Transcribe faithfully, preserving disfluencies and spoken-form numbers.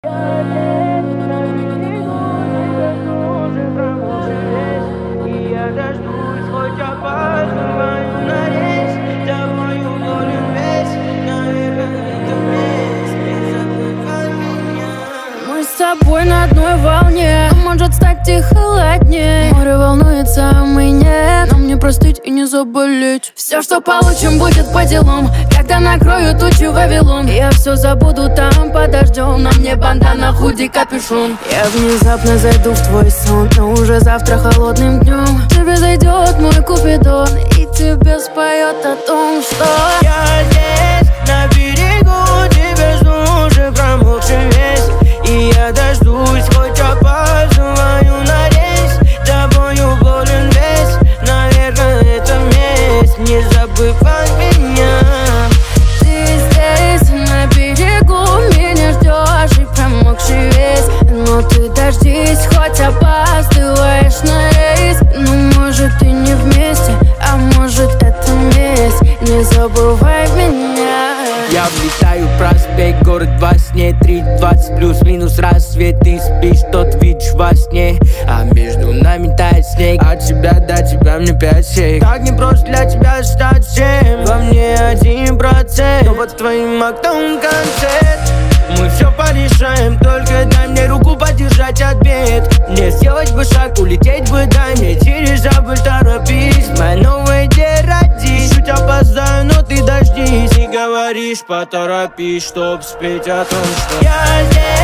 Мы с тобой на одной волне, а может стать и холоднее. Море волнуется, а мы нет. Нам не простыть и не заболеть. Все, что получим, будет по делам. Когда накрою тучи Вавилон, я все забуду там под дождем. На мне бандана, худи, капюшон. Я внезапно зайду в твой сон, но уже завтра холодным днем тебе зайдет мой купидон и тебе споет о том, что я здесь, на берегу, тебя жду, уже промокший весь. И я дождусь, хоть опаздываю на рейс. Тобою болен весь, наверное, это месть. Не забывай меня. Ты здесь, на берегу, меня ждешь и промокший весь. Но ты дождись, хоть опаздываешь на рейс. Ну, может, и не вместе, а может, это месть. Не забывай меня. Я влетаю в проспект, город во сне. Три двадцать плюс-минус рассвет. Ты спишь, тот видишь во сне, а между нами тает снег. От тебя до тебя мне пять шеек. Так не просто для тебя стать всем. Во мне один процент, но под твоим окном концерт. Мы все порешаем, только дай мне руку подержать от бед. Мне сделать бы шаг, улететь бы, дай мне дирижабль, торопись. Моя новая идея родись. Чуть опоздаю, но ты дождись. И говоришь, поторопись, чтоб спеть о том, что я здесь.